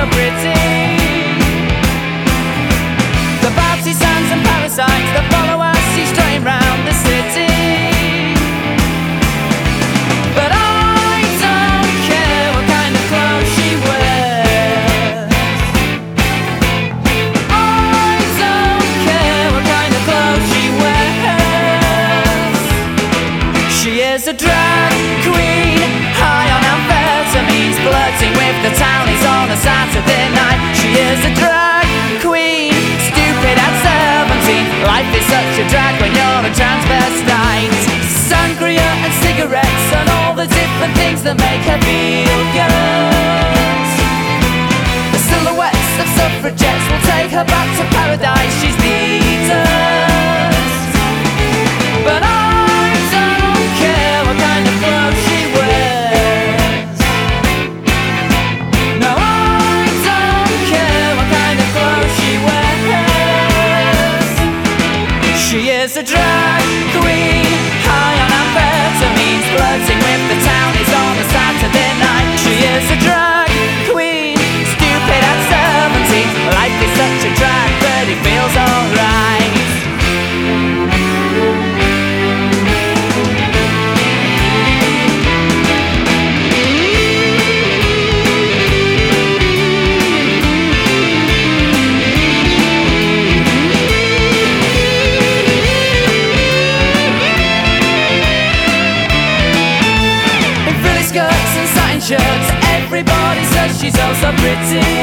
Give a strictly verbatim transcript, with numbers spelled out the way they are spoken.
pretty. The bouncy sands and parasites that follow us, she's straying round the city. But I don't care what kind of clothes she wears. I don't care what kind of clothes she wears. She is a drag queen, high on amphetamines, flirting with the townies on a Saturday night. She is a drag queen, stupid at seventeen. Life is such a drag when you're a transvestite. Sangria and cigarettes and all the different things that make her feel good. The silhouettes of suffragettes will take her back to paradise. She's neatest. But I don't care what kind of clothes she wears. No, I don't care what kind of clothes she wears. She is a drag queen, high on amphetamines, flirting with the townies on a Saturday night. She is a drag queen, stupid at seventeen. Life is such a drag, but it feels alright. Shirts, everybody says she's oh so pretty.